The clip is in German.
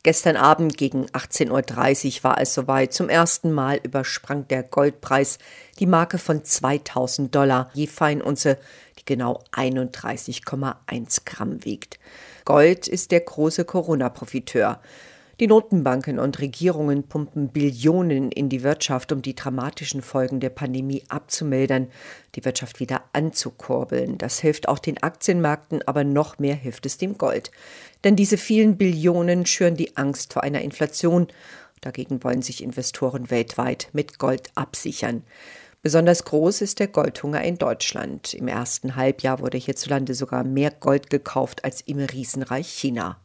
Gestern Abend gegen 18:30 Uhr war es soweit. Zum ersten Mal übersprang der Goldpreis die Marke von $2.000 je Feinunze, die genau 31,1 Gramm wiegt. Gold ist der große Corona-Profiteur. Die Notenbanken und Regierungen pumpen Billionen in die Wirtschaft, um die dramatischen Folgen der Pandemie abzumildern, die Wirtschaft wieder anzukurbeln. Das hilft auch den Aktienmärkten, aber noch mehr hilft es dem Gold. Denn diese vielen Billionen schüren die Angst vor einer Inflation. Dagegen wollen sich Investoren weltweit mit Gold absichern. Besonders groß ist der Goldhunger in Deutschland. Im ersten Halbjahr wurde hierzulande sogar mehr Gold gekauft als im Riesenreich China.